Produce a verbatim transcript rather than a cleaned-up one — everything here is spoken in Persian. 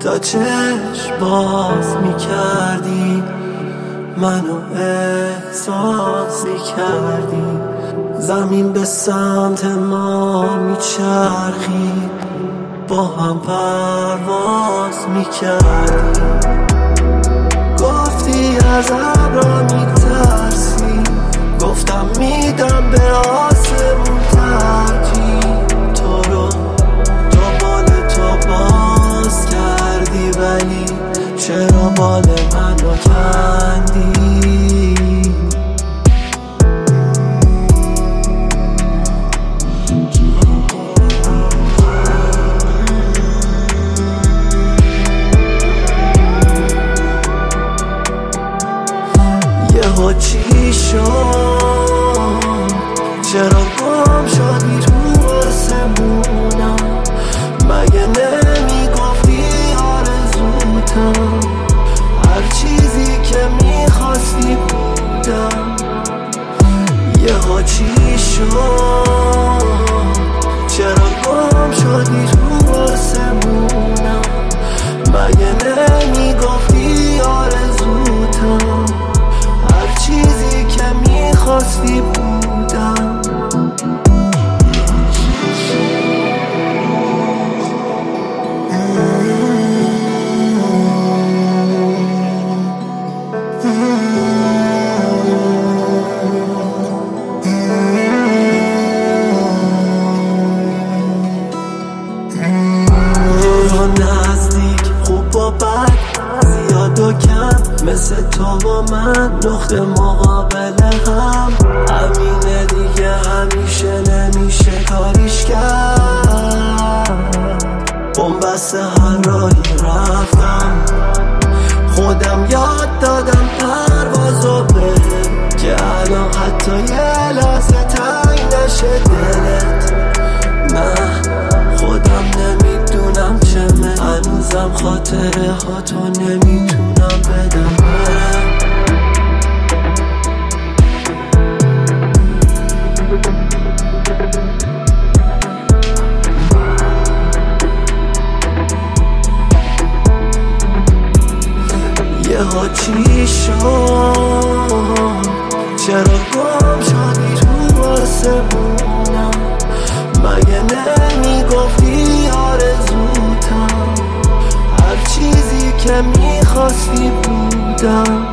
تا چشم باز میکردی منو احساس میکردی، زمین به سمت ما میچرخید با هم پرواز میکردی. گفتی از ابرا میترسی، گفتم میدم به آسمون ترجیح. تو رو دنبال تو باز کردی ولی چرا بال منو کندی؟ یهو چی شد؟ چرا گم شدی تو آسمونم؟ مگه نمیگفتی آرزوتم؟ هر چیزی که میخواستی بودم. یهو چی شد؟ چرا گم شدی تو آسمونم؟ مگه نمیگفتی آرزوتم؟ هر چیزی که میخواستی بودم. نزدیک خوب و بد، زیاد و کم، مثل تو و من نقطه مقابل هم. همینه دیگه، همیشه نمیشه کاریش کرد. بنبست هر راهی رفتم، خودم یاد دادم پروازو بهم، که الان حتی یه لحظه تنگ نشه دلت. نه خودم نمیدونم چمه، هنوزم خاطره ها تو نمیتونم بدم بره. یهو چی شد؟ چرا گم شدی تو آسمونم؟ مگه نمیگفتی آرزوتم؟ هر چیزی که میخواستی بودم.